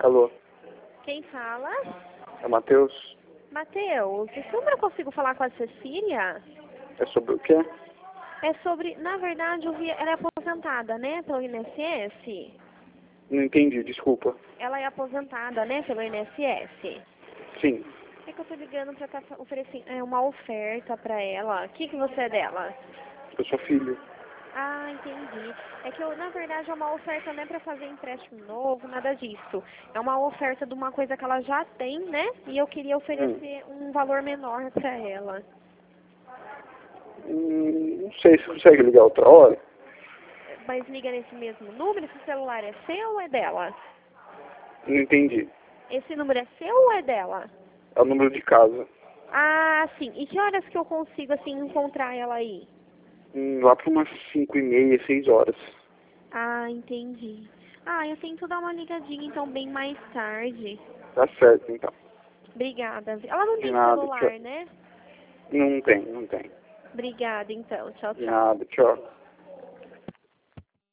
Alô, Quem fala? é o Matheus? Matheus, esse número eu consigo falar com a Cecília? É sobre o quê? É sobre, na verdade, ela é aposentada, né, pelo INSS? Não entendi, desculpa. Ela é aposentada, né, pelo INSS? Sim, É que eu tô ligando pra estar oferecendo uma oferta pra ela. O que você é dela? eu sou filho. Ah, entendi. É que na verdade, é uma oferta não é pra fazer empréstimo novo, nada disso. É uma oferta de uma coisa que ela já tem, né? E eu queria oferecer um valor menor pra ela. Não sei se consegue ligar outra hora. Mas liga nesse mesmo número? Esse celular é seu ou é dela? Não entendi. Esse número é seu ou é dela? É o número de casa. Ah, sim. E que horas que eu consigo, assim, encontrar ela aí? Lá para umas 5h30, 6 horas. Ah, entendi. Ah, eu tento dar uma ligadinha, então, bem mais tarde. Tá certo, então. Obrigada. Ela não De tem nada, tchau. celular, né? Não tem, não tem. Obrigada, então. Tchau, De tchau. nada, tchau.